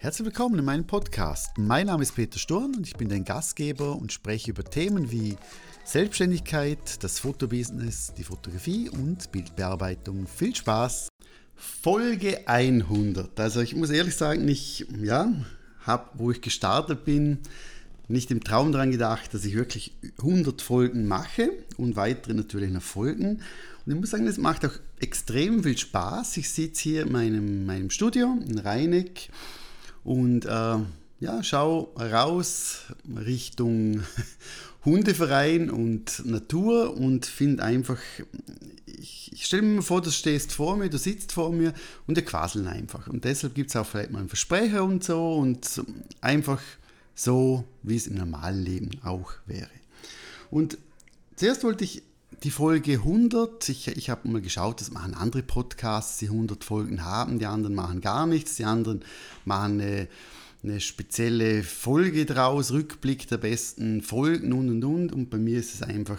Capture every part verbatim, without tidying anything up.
Herzlich willkommen in meinem Podcast. Mein Name ist Peter Sturm und ich bin dein Gastgeber und spreche über Themen wie Selbstständigkeit, das Fotobusiness, die Fotografie und Bildbearbeitung. Viel Spaß! Folge hundert. Also ich muss ehrlich sagen, ich ja, habe, wo ich gestartet bin, nicht im Traum daran gedacht, dass ich wirklich hundert Folgen mache und weitere natürlich noch folgen. Und ich muss sagen, es macht auch extrem viel Spaß. Ich sitze hier in meinem, meinem Studio in Rheineck und äh, ja, schaue raus Richtung Hundeverein und Natur und finde einfach, ich, ich stelle mir vor, du stehst vor mir, du sitzt vor mir und wir quasseln einfach. Und deshalb gibt es auch vielleicht mal einen Versprecher und so und einfach so, wie es im normalen Leben auch wäre. Und zuerst wollte ich die Folge hundert, ich, ich habe mal geschaut, das machen andere Podcasts, die hundert Folgen haben, die anderen machen gar nichts, die anderen machen eine, eine spezielle Folge draus, Rückblick der besten Folgen und und und und bei mir ist es einfach,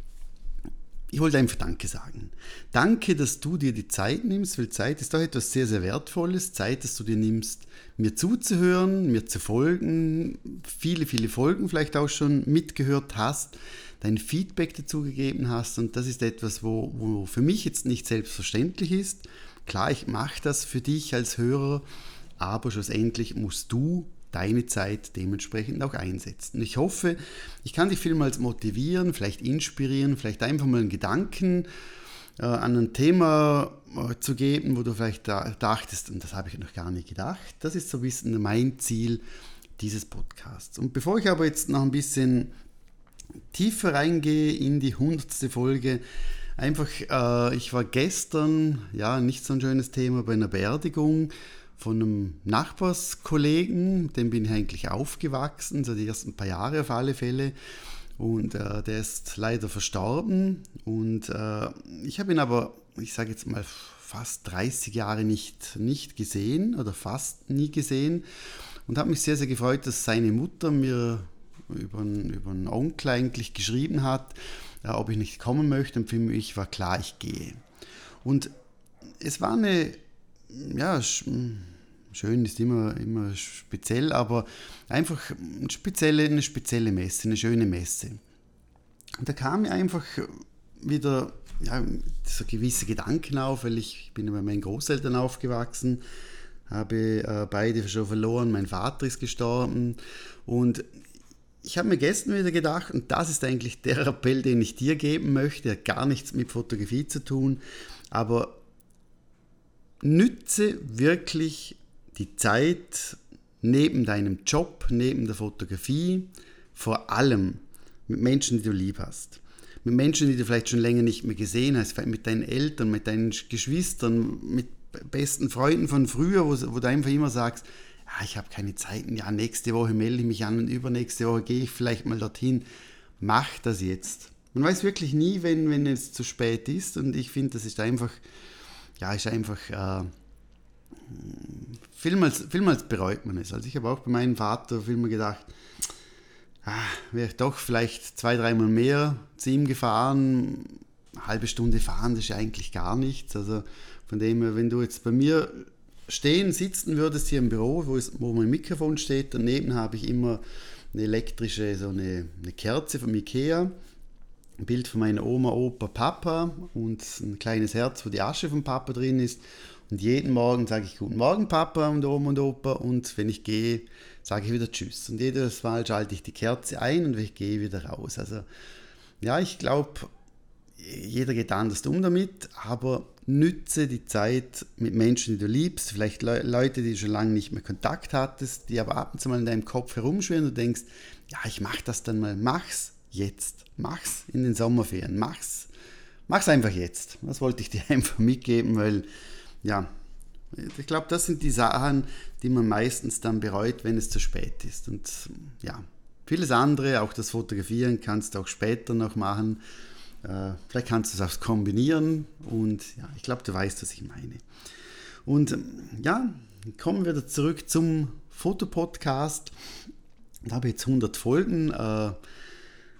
ich wollte einfach Danke sagen. Danke, dass du dir die Zeit nimmst, weil Zeit ist doch etwas sehr, sehr Wertvolles. Zeit, dass du dir nimmst, mir zuzuhören, mir zu folgen, viele, viele Folgen vielleicht auch schon mitgehört hast, dein Feedback dazu gegeben hast und das ist etwas, wo, wo für mich jetzt nicht selbstverständlich ist. Klar, ich mache das für dich als Hörer, aber schlussendlich musst du deine Zeit dementsprechend auch einsetzen. Ich hoffe, ich kann dich vielmals motivieren, vielleicht inspirieren, vielleicht einfach mal einen Gedanken äh, an ein Thema äh, zu geben, wo du vielleicht da, dachtest, und das habe ich noch gar nicht gedacht. Das ist so ein bisschen mein Ziel dieses Podcasts. Und bevor ich aber jetzt noch ein bisschen tiefer reingehe in die hundertste Folge, einfach, äh, ich war gestern, ja, nicht so ein schönes Thema, bei einer Beerdigung von einem Nachbarskollegen, dem bin ich eigentlich aufgewachsen, so die ersten paar Jahre auf alle Fälle. Und äh, der ist leider verstorben. Und äh, ich habe ihn aber, ich sage jetzt mal, fast dreißig Jahre nicht, nicht gesehen oder fast nie gesehen. Und habe mich sehr, sehr gefreut, dass seine Mutter mir über einen, über einen Onkel eigentlich geschrieben hat, äh, ob ich nicht kommen möchte. Und für mich war klar, ich gehe. Und es war eine, ja, schön ist immer, immer speziell, aber einfach eine spezielle, eine spezielle Messe, eine schöne Messe. Und da kam mir einfach wieder ja, so gewisse Gedanken auf, weil ich bin bei meinen Großeltern aufgewachsen, habe äh, beide schon verloren, mein Vater ist gestorben und ich habe mir gestern wieder gedacht, und das ist eigentlich der Appell, den ich dir geben möchte, der hat gar nichts mit Fotografie zu tun, aber nütze wirklich die Zeit neben deinem Job, neben der Fotografie, vor allem mit Menschen, die du lieb hast. Mit Menschen, die du vielleicht schon länger nicht mehr gesehen hast, mit deinen Eltern, mit deinen Geschwistern, mit besten Freunden von früher, wo, wo du einfach immer sagst, ja, ich habe keine Zeit, ja, nächste Woche melde ich mich an und übernächste Woche gehe ich vielleicht mal dorthin. Mach das jetzt. Man weiß wirklich nie, wenn, wenn es zu spät ist und ich finde, das ist einfach, ja, ist einfach, äh, Vielmals, vielmals bereut man es. Also ich habe auch bei meinem Vater vielmal gedacht, ah, wäre ich doch vielleicht zwei, dreimal mehr zu ihm gefahren. Eine halbe Stunde fahren, das ist ja eigentlich gar nichts. Also von dem her, wenn du jetzt bei mir stehen, sitzen würdest hier im Büro, wo, es, wo mein Mikrofon steht, daneben habe ich immer eine elektrische, so eine, eine Kerze von Ikea, ein Bild von meiner Oma, Opa, Papa und ein kleines Herz, wo die Asche von Papa drin ist. Und jeden Morgen sage ich Guten Morgen Papa und Oma und Opa und wenn ich gehe, sage ich wieder Tschüss. Und jedes Mal schalte ich die Kerze ein und ich gehe wieder raus. Also ja, ich glaube, jeder geht anders um damit, aber nütze die Zeit mit Menschen, die du liebst, vielleicht Le- Leute, die du schon lange nicht mehr Kontakt hattest, die aber ab und zu mal in deinem Kopf herumschwirren und du denkst, ja, ich mache das dann mal, mach's jetzt, mach's in den Sommerferien, mach's, mach's einfach jetzt. Das wollte ich dir einfach mitgeben, weil ja, ich glaube, das sind die Sachen, die man meistens dann bereut, wenn es zu spät ist. Und ja, vieles andere, auch das Fotografieren, kannst du auch später noch machen. Äh, vielleicht kannst du es auch kombinieren und ja, ich glaube, du weißt, was ich meine. Und ja, kommen wir wieder zurück zum Fotopodcast. Da habe ich jetzt hundert Folgen. Äh,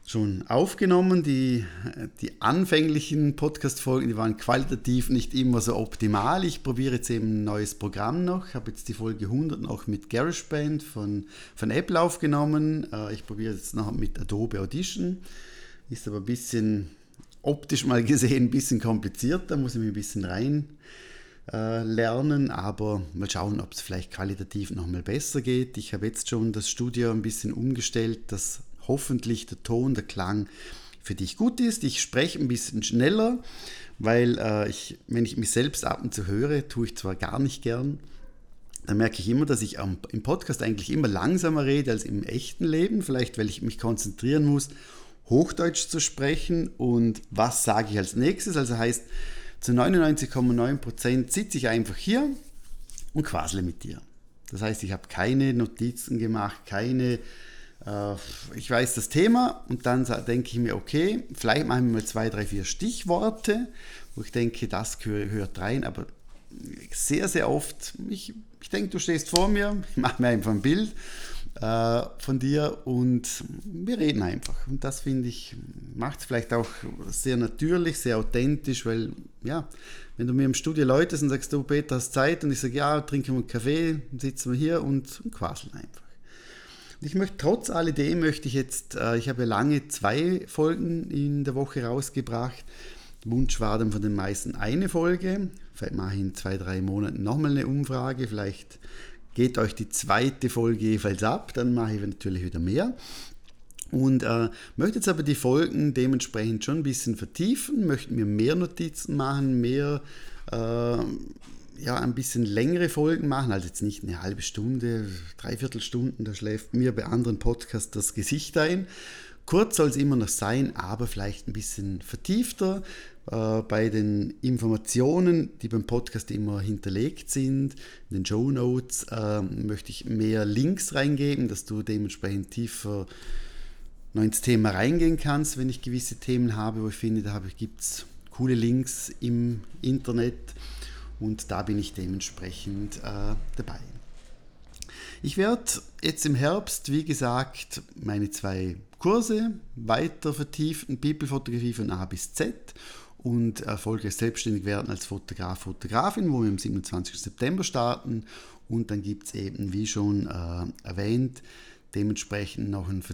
schon aufgenommen. Die, die anfänglichen Podcast-Folgen, die waren qualitativ nicht immer so optimal. Ich probiere jetzt eben ein neues Programm noch. Ich habe jetzt die Folge hundert noch mit GarageBand von, von Apple aufgenommen. Ich probiere jetzt noch mit Adobe Audition. Ist aber ein bisschen, optisch mal gesehen, ein bisschen kompliziert. Da muss ich mich ein bisschen rein äh, lernen. Aber mal schauen, ob es vielleicht qualitativ noch mal besser geht. Ich habe jetzt schon das Studio ein bisschen umgestellt, dass hoffentlich der Ton, der Klang für dich gut ist. Ich spreche ein bisschen schneller, weil äh, ich, wenn ich mich selbst ab und zu höre, tue ich zwar gar nicht gern, dann merke ich immer, dass ich am, im Podcast eigentlich immer langsamer rede als im echten Leben. Vielleicht, weil ich mich konzentrieren muss, Hochdeutsch zu sprechen. Und was sage ich als nächstes? Also heißt, zu neunundneunzig Komma neun Prozent sitze ich einfach hier und quasle mit dir. Das heißt, ich habe keine Notizen gemacht, keine ich weiß das Thema und dann denke ich mir, okay, vielleicht machen wir mal zwei, drei, vier Stichworte, wo ich denke, das gehört rein, aber sehr, sehr oft, ich, ich denke, du stehst vor mir, ich mache mir einfach ein Bild äh, von dir und wir reden einfach. Und das, finde ich, macht es vielleicht auch sehr natürlich, sehr authentisch, weil, ja, wenn du mir im Studio läutest und sagst, du Peter, hast Zeit? Und ich sage, ja, trinken wir einen Kaffee, sitzen wir hier und, und quasseln einfach. Ich möchte, trotz alledem möchte ich jetzt, äh, ich habe ja lange zwei Folgen in der Woche rausgebracht. Wunsch war dann von den meisten eine Folge. Vielleicht mache ich in zwei, drei Monaten nochmal eine Umfrage. Vielleicht geht euch die zweite Folge jeweils ab. Dann mache ich natürlich wieder mehr. Und äh, möchte jetzt aber die Folgen dementsprechend schon ein bisschen vertiefen. Möchte mir mehr Notizen machen, mehr... Äh, ja, ein bisschen längere Folgen machen, also jetzt nicht eine halbe Stunde, dreiviertel Stunden, da schläft mir bei anderen Podcasts das Gesicht ein. Kurz soll es immer noch sein, aber vielleicht ein bisschen vertiefter. Äh, bei den Informationen, die beim Podcast immer hinterlegt sind, in den Shownotes, äh, möchte ich mehr Links reingeben, dass du dementsprechend tiefer noch ins Thema reingehen kannst, wenn ich gewisse Themen habe, wo ich finde, da gibt es coole Links im Internet. Und da bin ich dementsprechend äh, dabei. Ich werde jetzt im Herbst, wie gesagt, meine zwei Kurse weiter vertiefen, People-Fotografie von A bis Z und erfolgreich selbstständig werden als Fotograf, Fotografin, wo wir am siebenundzwanzigsten September starten. Und dann gibt es eben, wie schon äh, erwähnt, dementsprechend noch einen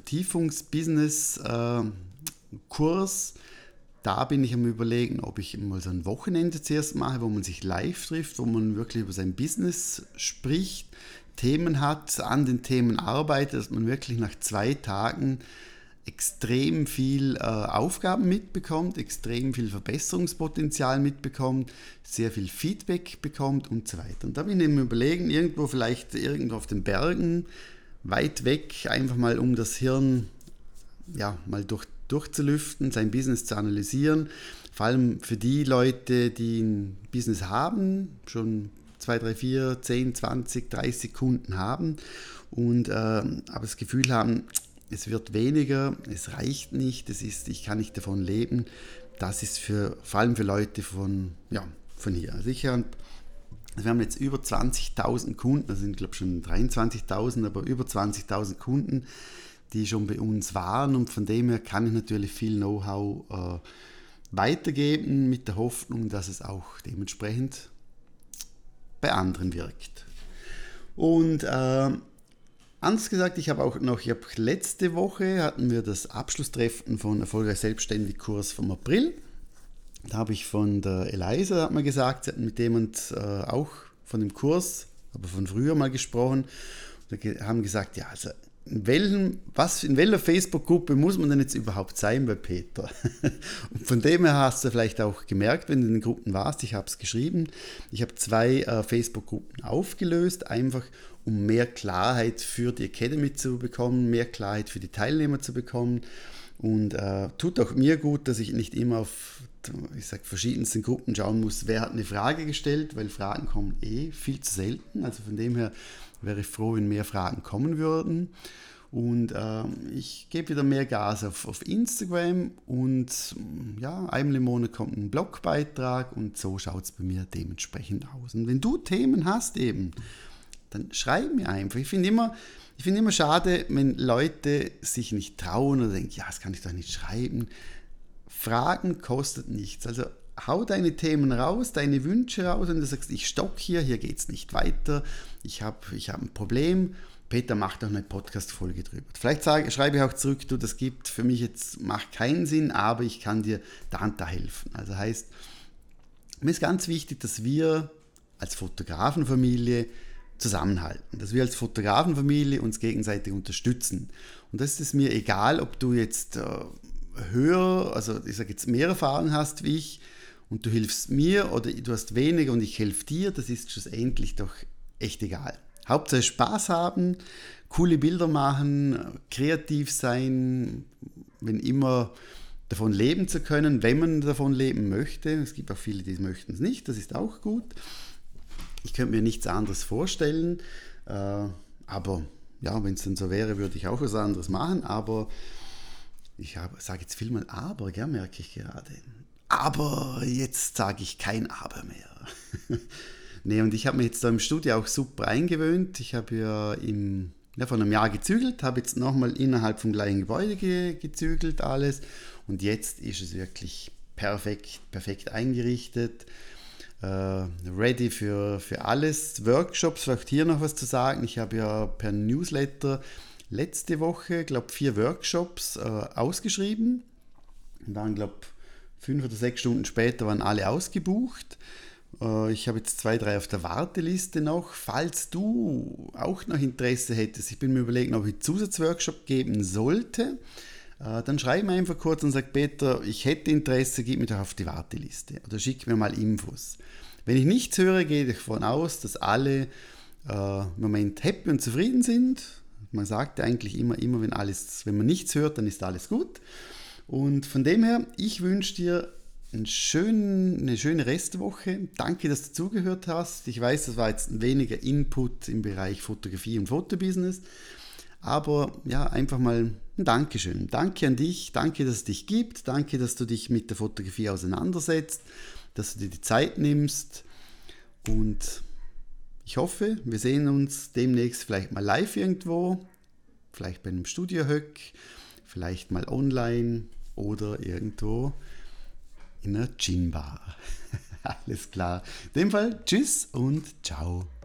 Vertiefungs-Business-Kurs. Äh, Da bin ich am Überlegen, ob ich mal so ein Wochenende zuerst mache, wo man sich live trifft, wo man wirklich über sein Business spricht, Themen hat, an den Themen arbeitet, dass man wirklich nach zwei Tagen extrem viel äh, Aufgaben mitbekommt, extrem viel Verbesserungspotenzial mitbekommt, sehr viel Feedback bekommt und so weiter. Und da bin ich am Überlegen, irgendwo vielleicht irgendwo auf den Bergen, weit weg, einfach mal um das Hirn ja, mal durch durchzulüften, sein Business zu analysieren, vor allem für die Leute, die ein Business haben, schon zwei, drei, vier, zehn, zwanzig, dreißig Kunden haben und äh, aber das Gefühl haben, es wird weniger, es reicht nicht, es ist, ich kann nicht davon leben. Das ist für, vor allem für Leute von, ja, von hier. Also ich, wir haben jetzt über zwanzigtausend Kunden, das sind glaube ich schon dreiundzwanzigtausend, aber über zwanzigtausend Kunden, die schon bei uns waren und von dem her kann ich natürlich viel Know-how äh, weitergeben mit der Hoffnung, dass es auch dementsprechend bei anderen wirkt. Und äh, anders gesagt, ich habe auch noch, ich habe letzte Woche hatten wir das Abschlusstreffen von Erfolgreich Selbstständig Kurs vom April. Da habe ich von der Eliza, hat man gesagt, sie hat mit jemand äh, auch von dem Kurs, aber von früher mal gesprochen, und haben gesagt, ja, also in, welchen, was, in welcher Facebook-Gruppe muss man denn jetzt überhaupt sein bei Peter? Und von dem her hast du vielleicht auch gemerkt, wenn du in den Gruppen warst, ich habe es geschrieben, ich habe zwei äh, Facebook-Gruppen aufgelöst, einfach um mehr Klarheit für die Academy zu bekommen, mehr Klarheit für die Teilnehmer zu bekommen. Und äh, tut auch mir gut, dass ich nicht immer auf, ich sag, verschiedensten Gruppen schauen muss, wer hat eine Frage gestellt, weil Fragen kommen eh viel zu selten. Also von dem her wäre ich froh, wenn mehr Fragen kommen würden. Und äh, ich gebe wieder mehr Gas auf, auf Instagram und ja, einmal im Monat kommt ein Blogbeitrag und so schaut es bei mir dementsprechend aus. Und wenn du Themen hast eben, dann schreib mir einfach. Ich finde immer, ich finde immer schade, wenn Leute sich nicht trauen oder denken, ja, das kann ich doch nicht schreiben. Fragen kostet nichts. Also hau deine Themen raus, deine Wünsche raus und du sagst, ich stock hier, hier geht es nicht weiter, ich habe ich hab ein Problem. Peter macht auch eine Podcast-Folge drüber. Vielleicht sage, schreibe ich auch zurück, du, das gibt für mich jetzt, macht keinen Sinn, aber ich kann dir da und da helfen. Also heißt, mir ist ganz wichtig, dass wir als Fotografenfamilie zusammenhalten, dass wir als Fotografenfamilie uns gegenseitig unterstützen. Und das ist mir egal, ob du jetzt äh, höher, also ich sage jetzt mehr Erfahrung hast wie ich und du hilfst mir oder du hast weniger und ich helfe dir, das ist schlussendlich doch echt egal. Hauptsache Spaß haben, coole Bilder machen, kreativ sein, wenn immer davon leben zu können, wenn man davon leben möchte. Es gibt auch viele, die möchten es nicht, das ist auch gut. Ich könnte mir nichts anderes vorstellen, äh, aber ja, wenn es dann so wäre, würde ich auch was anderes machen, aber ich sage jetzt viel mal aber, gell, merke ich gerade. Aber jetzt sage ich kein Aber mehr. Nee, und ich habe mich jetzt da im Studio auch super eingewöhnt. Ich habe ja, im, ja vor einem Jahr gezügelt, habe jetzt nochmal innerhalb vom gleichen Gebäude ge, gezügelt alles. Und jetzt ist es wirklich perfekt, perfekt eingerichtet. Uh, ready für, für alles. Workshops, vielleicht hier noch was zu sagen. Ich habe ja per Newsletter letzte Woche, glaube vier Workshops uh, ausgeschrieben. Und dann, glaube fünf oder sechs Stunden später waren alle ausgebucht. Uh, ich habe jetzt zwei, drei auf der Warteliste noch. Falls du auch noch Interesse hättest, ich bin mir überlegen, ob ich einen Zusatzworkshop geben sollte. Uh, dann schreib mir einfach kurz und sag, Peter, ich hätte Interesse, gib mir doch auf die Warteliste oder schick mir mal Infos. Wenn ich nichts höre, gehe ich davon aus, dass alle uh, im Moment happy und zufrieden sind. Man sagt ja eigentlich immer, immer wenn, alles, wenn man nichts hört, dann ist alles gut. Und von dem her, ich wünsche dir einen schönen, eine schöne Restwoche. Danke, dass du zugehört hast. Ich weiß, das war jetzt weniger Input im Bereich Fotografie und Fotobusiness. Aber ja, einfach mal ein Dankeschön. Danke an dich, danke, dass es dich gibt, danke, dass du dich mit der Fotografie auseinandersetzt, dass du dir die Zeit nimmst und ich hoffe, wir sehen uns demnächst vielleicht mal live irgendwo, vielleicht bei einem Studio-Höck, vielleicht mal online oder irgendwo in einer Gin-Bar. Alles klar. In dem Fall, tschüss und ciao.